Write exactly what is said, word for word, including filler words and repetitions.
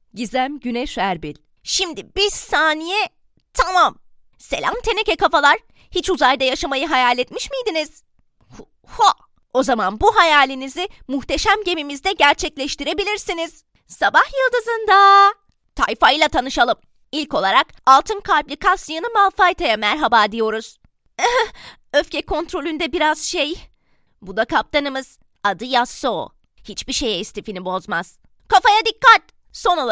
Gizem Güneş Erbil. Şimdi bir saniye. Tamam. Selam teneke kafalar. Hiç uzayda yaşamayı hayal etmiş miydiniz? Ha. O zaman bu hayalinizi muhteşem gemimizde gerçekleştirebilirsiniz. Sabah Yıldızı'nda tayfayla tanışalım. İlk olarak altın kalpli Cassian'ı Malphite'ye merhaba diyoruz. Öfke kontrolünde biraz şey. Bu da kaptanımız. Adı Yasuo. Hiçbir şeye istifini bozmaz. Kafaya dikkat. Son olarak